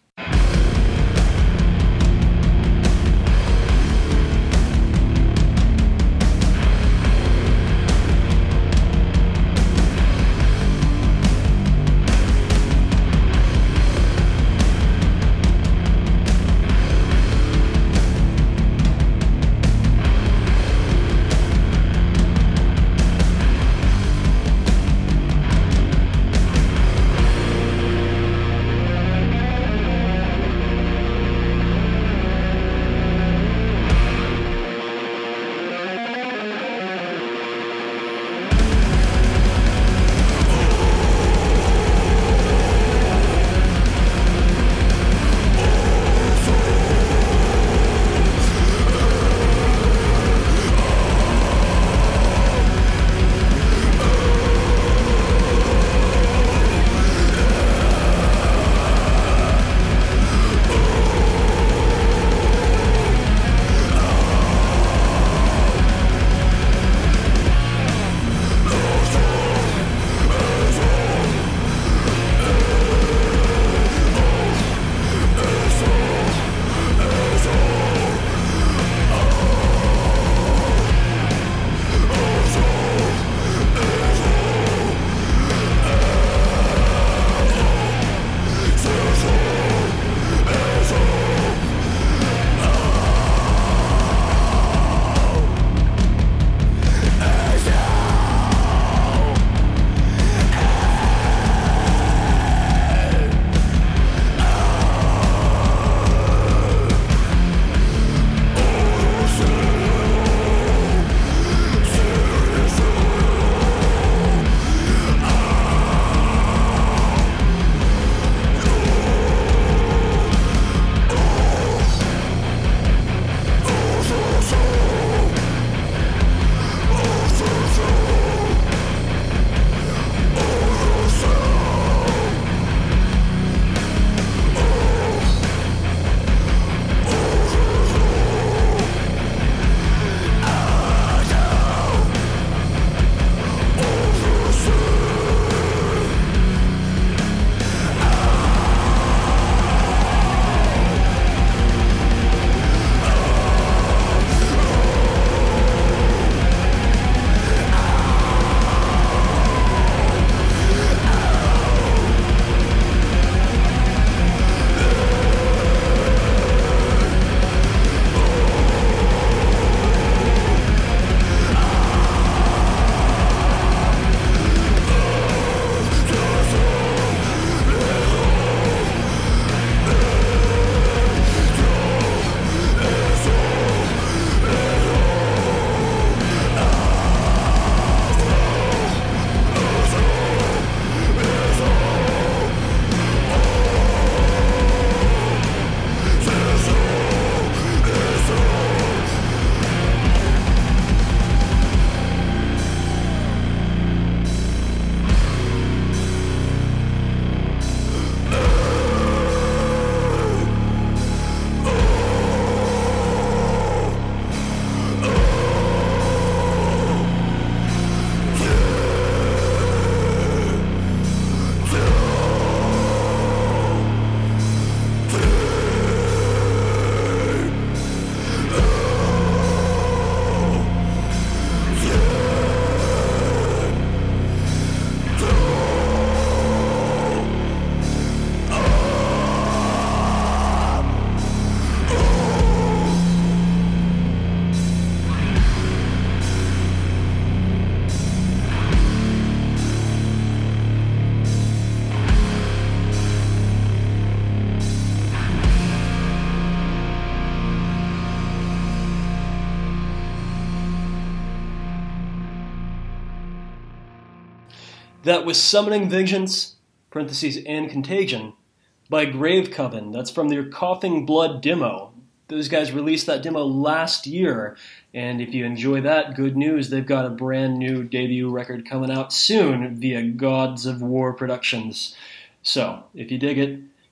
That was Summoning Vengeance, parentheses, and Contagion, by Grave Coven. That's from their Coughing Blood demo. Those guys released that demo last year, and if you enjoy that, good news, they've got a brand new debut record coming out soon via Gods of War Productions. So, if you dig it,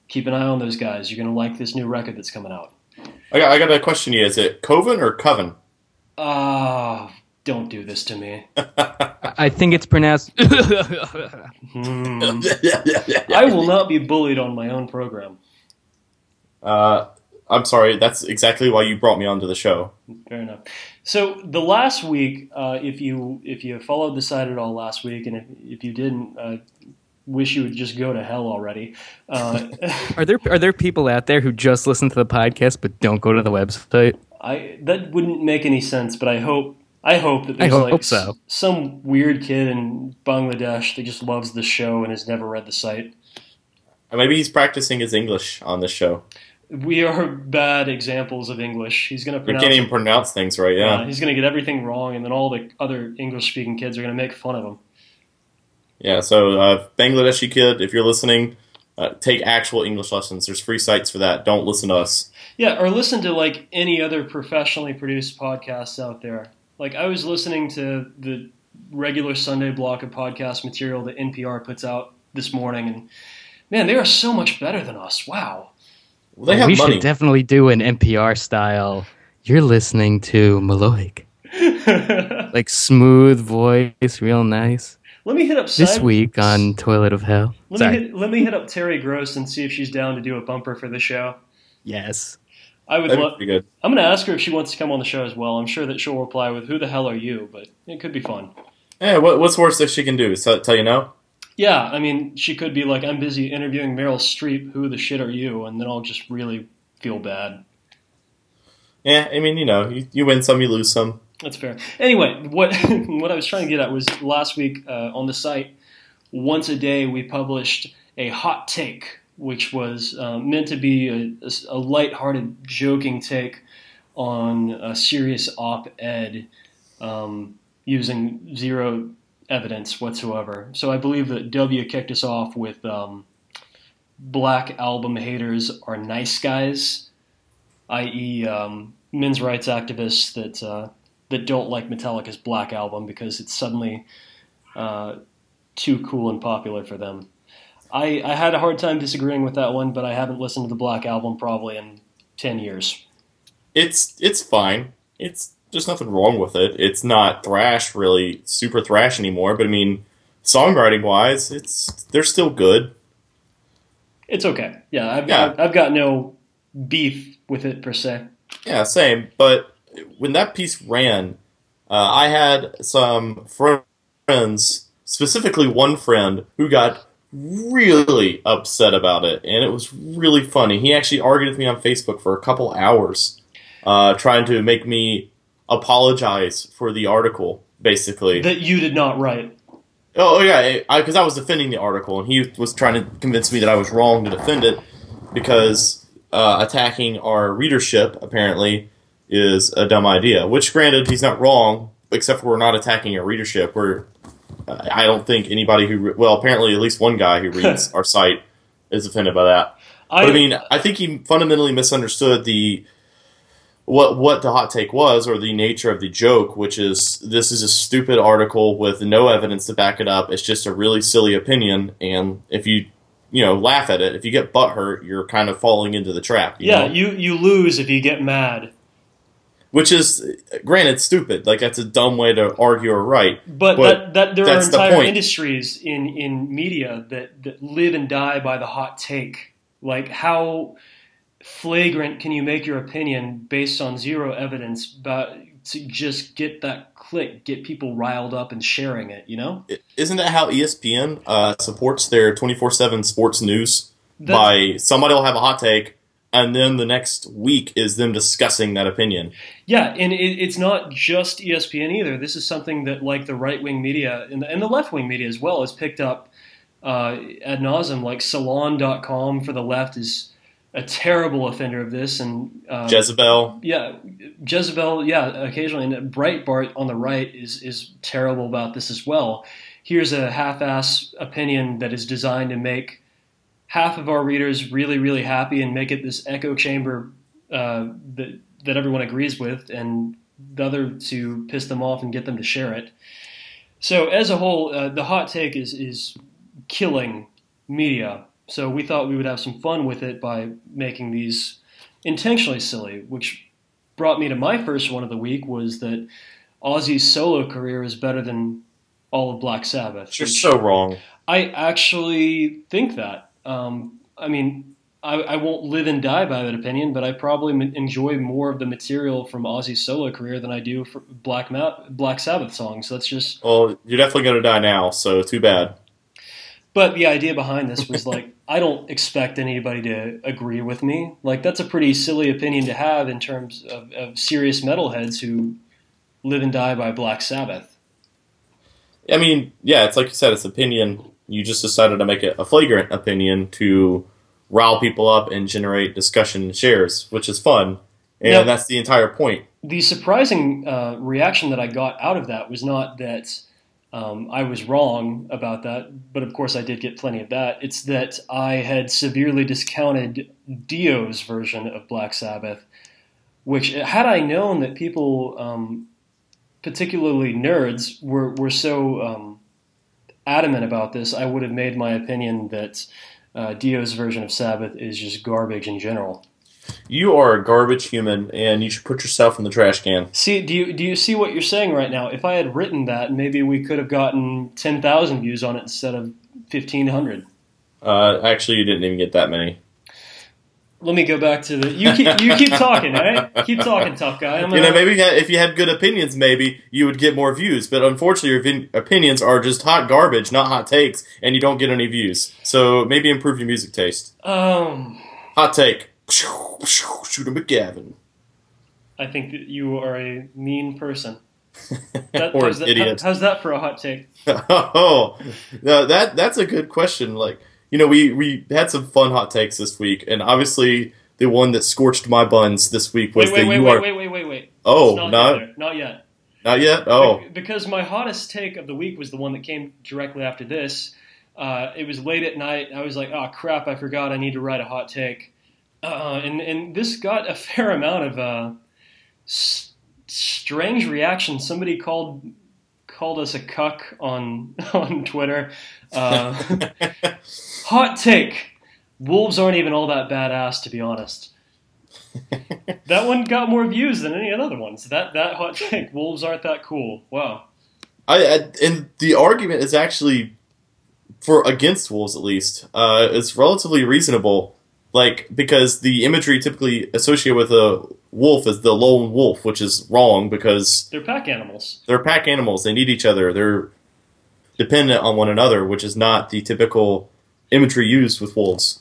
keep an eye on those guys. You're going to like this new record that's coming out. I got, I got a question to you. Is it Coven or Coven? Ah, uh, don't do this to me. I think it's pronounced. hmm. I will not be bullied on my own program. Uh, I'm sorry. That's exactly why you brought me onto the show. Fair enough. So the last week, uh, if you if you followed the site at all last week, and if, if you didn't, uh, wish you would just go to hell already. Uh, are there are there people out there who just listen to the podcast but don't go to the website? I that wouldn't make any sense, but I hope I hope that there's I hope like so. s- some weird kid in Bangladesh that just loves the show and has never read the site. Maybe he's practicing his English on this show. We are bad examples of English. He's going to We pronounce can't even pronounce things right, yeah. uh, he's going to get everything wrong, and then all the other English-speaking kids are going to make fun of him. Yeah, so uh, Bangladeshi kid, if you're listening, uh, take actual English lessons. There's free sites for that. Don't listen to us. Yeah, or listen to like any other professionally produced podcasts out there. Like I was listening to the regular Sunday block of podcast material that N P R puts out this morning, and man, they are so much better than us. Wow. Well, they have we money. should definitely do an N P R style. You're listening to Maloik. Like smooth voice, real nice. Let me hit up This Side- week on Toilet of Hell. Let Sorry. me hit, let me hit up Terry Gross and see if she's down to do a bumper for the show. Yes. I would That'd be love. pretty good. I'm going to ask her if she wants to come on the show as well. I'm sure that she'll reply with "Who the hell are you?" But it could be fun. Yeah, what, what's worse that she can do? So, tell you no? Yeah, I mean, she could be like, "I'm busy interviewing Meryl Streep. Who the shit are you?" And then I'll just really feel bad. Yeah, I mean, you know, you, you win some, you lose some. That's fair. Anyway, what what I was trying to get at was last week uh, on the site, once a day we published a hot take, which was uh, meant to be a, a lighthearted, joking take on a serious op-ed um, using zero evidence whatsoever. So I believe that W kicked us off with um, Black Album haters are nice guys, that is, um, men's rights activists that uh, that don't like Metallica's Black Album because it's suddenly uh, too cool and popular for them. I, I had a hard time disagreeing with that one, but I haven't listened to the Black Album probably in ten years. It's it's fine. It's there's nothing wrong with it. It's not thrash, really super thrash anymore. But I mean, songwriting wise, it's they're still good. It's okay. Yeah, I've, Yeah. I've, I've got no beef with it per se. Yeah, same. But when that piece ran, uh, I had some friends, specifically one friend, who got really upset about it, and it was really funny. He actually argued with me on Facebook for a couple hours, uh, trying to make me apologize for the article, basically. That you did not write. Oh, yeah, because I, I was defending the article, and he was trying to convince me that I was wrong to defend it, because uh, attacking our readership, apparently, is a dumb idea. Which, granted, he's not wrong, except for we're not attacking our readership. We're, uh, I don't think anybody who, re- well, apparently at least one guy who reads our site is offended by that. I, But I mean, I think he fundamentally misunderstood the what what the hot take was, or the nature of the joke, which is this is a stupid article with no evidence to back it up. It's just a really silly opinion, and if you you know laugh at it, if you get butthurt, you're kind of falling into the trap. You yeah, know? you, you lose if you get mad. Which is, granted, stupid. Like, that's a dumb way to argue or write. But, But that, that there are that's the entire point. industries in, in media that, that live and die by the hot take. Like, how flagrant can you make your opinion based on zero evidence, but to just get that click, get people riled up and sharing it, you know? Isn't that how E S P N uh, supports their twenty-four seven sports news? That's- By somebody will have a hot take, and then the next week is them discussing that opinion. Yeah, and it, it's not just E S P N either. This is something that, like, the right-wing media and the, and the left-wing media as well has picked up uh, ad nauseum. Like, Salon dot com for the left is a terrible offender of this. And uh, Jezebel. Yeah, Jezebel, yeah, occasionally. And Breitbart on the right is, is terrible about this as well. Here's a half-ass opinion that is designed to make half of our readers really, really happy and make it this echo chamber uh, that that everyone agrees with, and the other to piss them off and get them to share it. So as a whole, uh, the hot take is is killing media So we thought we would have some fun with it by making these intentionally silly, which brought me to my first one of the week, was that Ozzy's solo career is better than all of Black Sabbath. You're so wrong. I actually think that. Um, I mean, I, I won't live and die by that opinion, but I probably m- enjoy more of the material from Ozzy's solo career than I do for Black Ma- Black Sabbath songs. That's just. Well, you're definitely going to die now, so too bad. But the idea behind this was like, I don't expect anybody to agree with me. Like, that's a pretty silly opinion to have in terms of, of serious metalheads who live and die by Black Sabbath. I mean, yeah, it's like you said, it's opinion. You just decided to make it a flagrant opinion to rile people up and generate discussion and shares, which is fun. And Now, that's the entire point. the surprising uh, reaction that I got out of that was not that um, I was wrong about that, but of course I did get plenty of that. It's that I had severely discounted Dio's version of Black Sabbath, which, had I known that people, um, particularly nerds, were, were so um, adamant about this, I would have made my opinion that uh, Dio's version of Sabbath is just garbage in general. You are a garbage human, and you should put yourself in the trash can. See, do you do you see what you're saying right now? If I had written that, maybe we could have gotten ten thousand views on it instead of fifteen hundred. Uh, actually, you didn't even get that many. Let me go back to the. You keep you keep talking, all right? Keep talking, tough guy. I'm You know, gonna- maybe if you had good opinions, maybe you would get more views. But unfortunately, your vin- opinions are just hot garbage, not hot takes, and you don't get any views. So maybe improve your music taste. Um, Hot take. Shooter McGavin. I think that you are a mean person. That, Or how's an that, idiot. how- how's that for a hot take? Oh, no, that that's a good question. Like, you know, we, we had some fun hot takes this week, and obviously the one that scorched my buns this week was Wait, wait, that wait, you wait, are wait, wait, wait, wait. Oh, It's not no. yet there. Not yet. not yet. Oh, Be- Because my hottest take of the week was the one that came directly after this. Uh, it was late at night. I was like, oh, crap, I forgot I need to write a hot take. Uh, and, and this got a fair amount of uh, s- strange reaction. Somebody called called us a cuck on, on Twitter. Uh, hot take. Wolves aren't even all that badass, to be honest. That one got more views than any of the other ones. That that hot take. Wolves aren't that cool. Wow. I, I and the argument is actually for against wolves at least. Uh, it's relatively reasonable. Like, because the imagery typically associated with a wolf is the lone wolf, which is wrong because They're pack animals. they're pack animals. They need each other. They're dependent on one another, which is not the typical imagery used with wolves.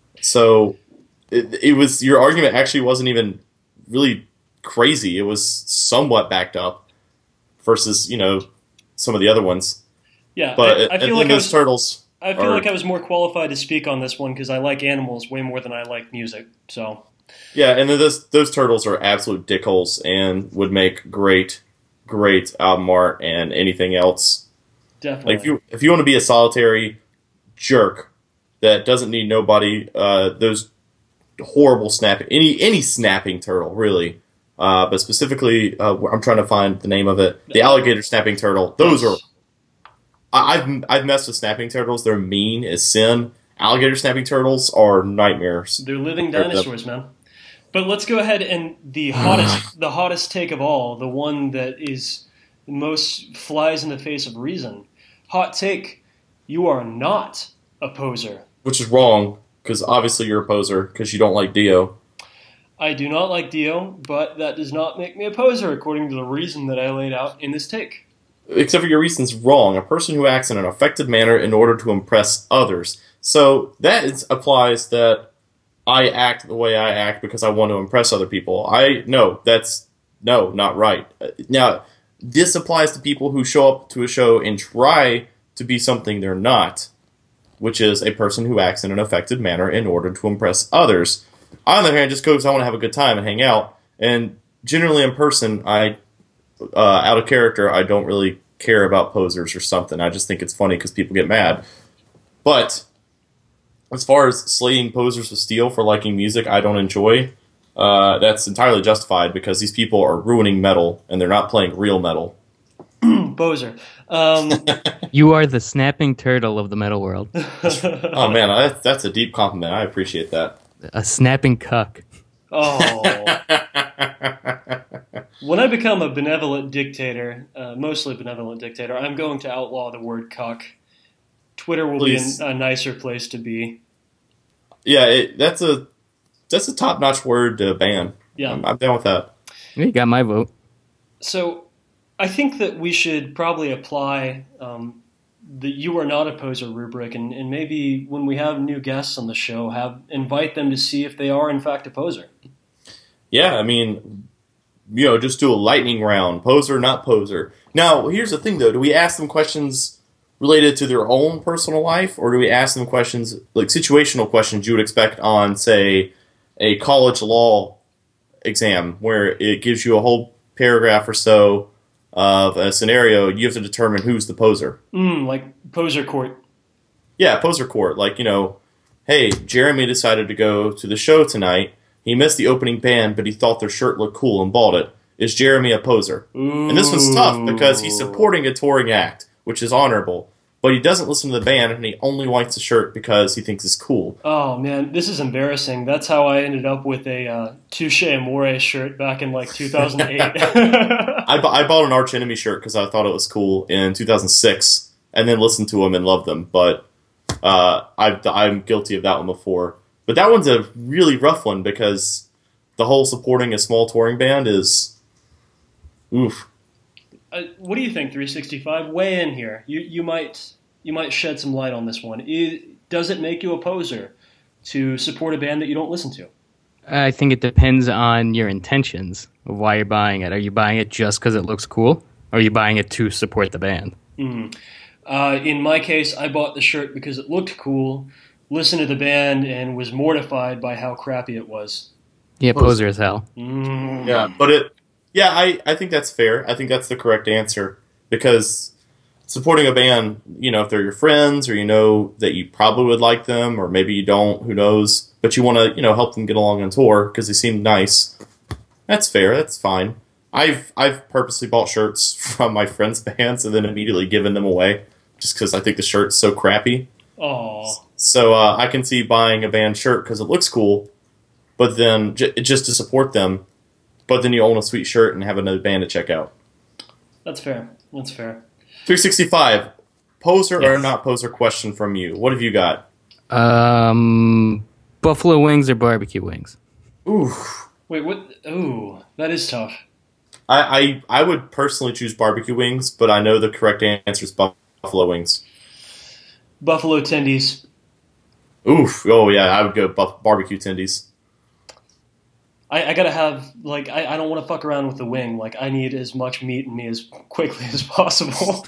So it, it was your argument actually wasn't even really crazy. It was somewhat backed up versus, you know, some of the other ones. Yeah, But I, I, I feel like I those was, turtles. I feel are- like I was more qualified to speak on this one because I like animals way more than I like music. So Yeah, and then those those turtles are absolute dickholes and would make great, great album art and anything else. definitely. Like if you if you want to be a solitary jerk that doesn't need nobody, uh, those horrible snapping any any snapping turtle really, uh, but specifically uh, I'm trying to find the name of it. The alligator snapping turtle. Those are I- I've I've messed with snapping turtles. They're mean as sin. Alligator snapping turtles are nightmares. They're living They're- dinosaurs, man. But let's go ahead and the hottest the hottest take of all, the one that is most flies in the face of reason. Hot take, you are not a poser. Which is wrong, because obviously you're a poser, because you don't like Dio. I do not like Dio, but that does not make me a poser according to the reason that I laid out in this take. Except for your reason's wrong. A person who acts in an affected manner in order to impress others. So that is, applies that I act the way I act because I want to impress other people. I no, that's no, not right. Now, this applies to people who show up to a show and try to be something they're not, which is a person who acts in an affected manner in order to impress others. I, on the other hand, just go because I want to have a good time and hang out. And generally in person, I, uh, out of character, I don't really care about posers or something. I just think it's funny because people get mad. But as far as slating posers with steel for liking music I don't enjoy, uh, that's entirely justified because these people are ruining metal and they're not playing real metal. Poser. Um, You are the snapping turtle of the metal world. Oh man, that's, that's a deep compliment. I appreciate that. A snapping cuck. oh. When I become a benevolent dictator, uh, mostly benevolent dictator, I'm going to outlaw the word cuck. Twitter will Please. be an, a nicer place to be. Yeah, it, that's a that's a top notch word to ban. Yeah. I'm, I'm down with that. You got my vote. So I think that we should probably apply um, the "you are not a poser" rubric, and, and maybe when we have new guests on the show, have invite them to see if they are in fact a poser. Yeah, I mean, you know, just do a lightning round, poser, not poser. Now, here's the thing, though. Do we ask them questions related to their own personal life, or do we ask them questions, like situational questions you would expect on, say, a college law exam, where it gives you a whole paragraph or so of a scenario, you have to determine who's the poser. Mm, like poser court. Yeah, poser court. Like, you know, hey, Jeremy decided to go to the show tonight. He missed the opening band, but he thought their shirt looked cool and bought it. Is Jeremy a poser? Ooh. And this one's tough because he's supporting a touring act, which is honorable. But he doesn't listen to the band, and he only likes the shirt because he thinks it's cool. Oh, man, this is embarrassing. That's how I ended up with a uh, Touche Amore shirt back in, like, two thousand eight. I, bu- I bought an Arch Enemy shirt because I thought it was cool in two thousand six, and then listened to them and loved them. But uh, I've, I'm guilty of that one before. But that one's a really rough one because the whole supporting a small touring band is... Oof. Uh, what do you think, three sixty-five? Weigh in here. You you might you might shed some light on this one. I- does it make you a poser to support a band that you don't listen to? I think it depends on your intentions of why you're buying it. Are you buying it just because it looks cool? Or are you buying it to support the band? Mm. Uh, in my case, I bought the shirt because it looked cool, listened to the band, and was mortified by how crappy it was. Yeah, poser as hell. Mm. Yeah, but it... Yeah, I, I think that's fair. I think that's the correct answer. Because supporting a band, you know, if they're your friends or you know that you probably would like them or maybe you don't, who knows, but you want to, you know, help them get along on tour because they seem nice, that's fair. That's fine. I've I've purposely bought shirts from my friends' bands and then immediately given them away just because I think the shirt's so crappy. Aw. So uh, I can see buying a band shirt because it looks cool, but then j- just to support them. But then you own a sweet shirt and have another band to check out. That's fair. That's fair. three sixty-five, poser or Yes. not poser question from you. What have you got? Um, buffalo wings or barbecue wings? Ooh, Wait, what? Ooh, that is tough. I, I I would personally choose barbecue wings, but I know the correct answer is buffalo wings. Buffalo tendies. Oof, oh yeah, I would go buff, barbecue tendies. I, I gotta have, like, I, I don't want to fuck around with the wing. Like, I need as much meat in me as quickly as possible.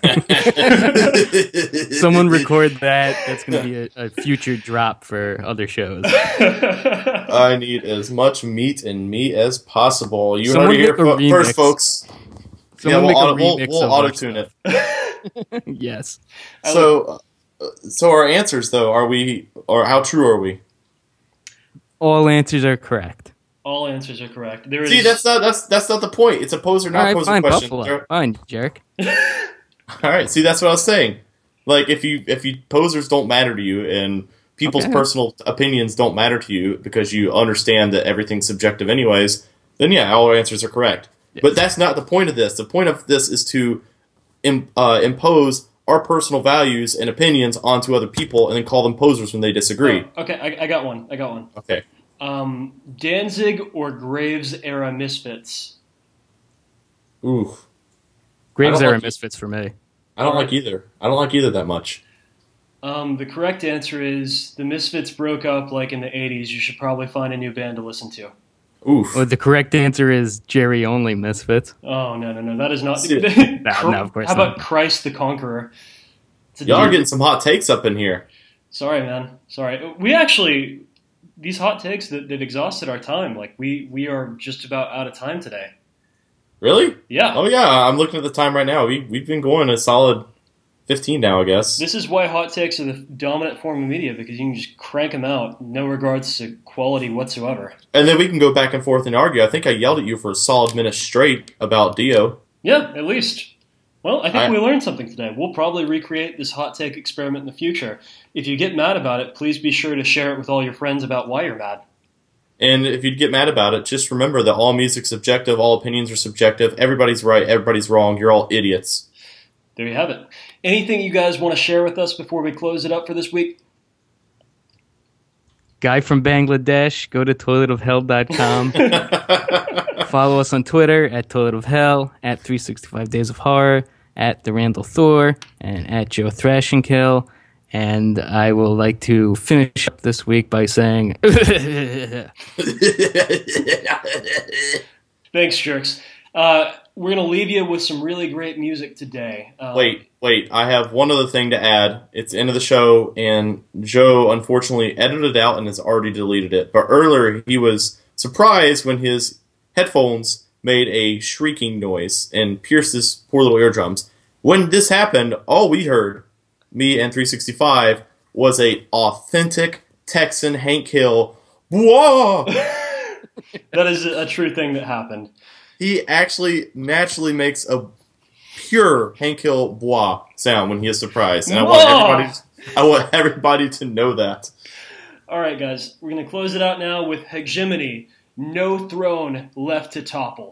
Someone record that. That's going to be a, a future drop for other shows. I need as much meat in me as possible. You Someone heard it here make a fo- remix. first, folks. Someone yeah, make we'll, a auto, we'll, remix we'll of our auto-tune it. stuff. Yes. So, uh, so our answers, though, are we, or how true are we? All answers are correct. All answers are correct. There is. See, that's not that's that's not the point. It's a poser, not All right, poser fine, question. buffalo. There- Fine, jerk. All right, see, that's what I was saying. Like, if you if you posers don't matter to you, and people's Okay. personal opinions don't matter to you because you understand that everything's subjective, anyways, then yeah, all our answers are correct. Yes. But that's not the point of this. The point of this is to Im- uh, impose our personal values and opinions onto other people, and then call them posers when they disagree. Oh, okay, I, I got one. I got one. Okay. Um, Danzig or Graves era Misfits? Ooh, Graves I don't era like- misfits for me. I don't like either. I don't like either that much. Um, the correct answer is the Misfits broke up like in the eighties. You should probably find a new band to listen to. Oof. Well, the correct answer is Jerry only misfits. Oh, no, no, no. That is not. See- No, no, of course How about not. Christ the Conqueror? It's a Y'all are deep- getting some hot takes up in here. Sorry, man. Sorry. We actually, these hot takes that, that exhausted our time. Like, we, we are just about out of time today. Really? Yeah. Oh yeah, I'm looking at the time right now. We we've been going a solid fifteen now, I guess. This is why hot takes are the dominant form of media, because you can just crank them out, no regards to quality whatsoever. And then we can go back and forth and argue. I think I yelled at you for a solid minute straight about Dio. Yeah, at least. Well, I think I, we learned something today. We'll probably recreate this hot take experiment in the future. If you get mad about it, please be sure to share it with all your friends about why you're mad. And if you get mad about it, just remember that all music's subjective, all opinions are subjective, everybody's right, everybody's wrong, you're all idiots. There you have it. Anything you guys want to share with us before we close it up for this week? Guy from Bangladesh, go to toilet of hell dot com. Follow us on Twitter at Toilet of Hell, at three sixty-five Days of Horror, at The Randall Thor, and at Joe Thrash and Kill. And I will like to finish up this week by saying... Thanks, jerks. Uh, we're going to leave you with some really great music today. Um, Wait, wait, I have one other thing to add. It's the end of the show, and Joe unfortunately edited it out and has already deleted it. But earlier he was surprised when his headphones made a shrieking noise and pierced his poor little eardrums. When this happened, all we heard, me and three sixty-five, was a authentic Texan Hank Hill, whoa! That is a true thing that happened. He actually naturally makes a pure Hank Hill bois sound when he is surprised. And I want everybody I want everybody to know that. All right, guys. We're going to close it out now with Hegemony, No Throne Left to Topple.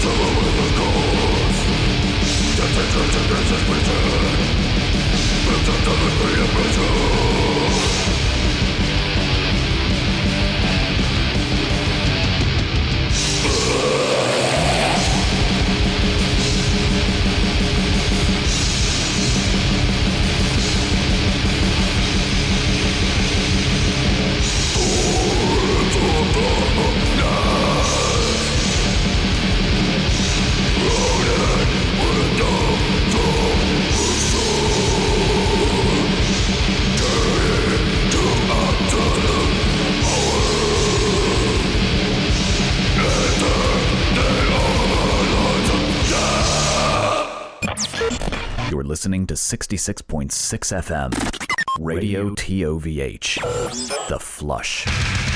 You're listening to sixty-six point six F M, Radio T O V H, The Flush.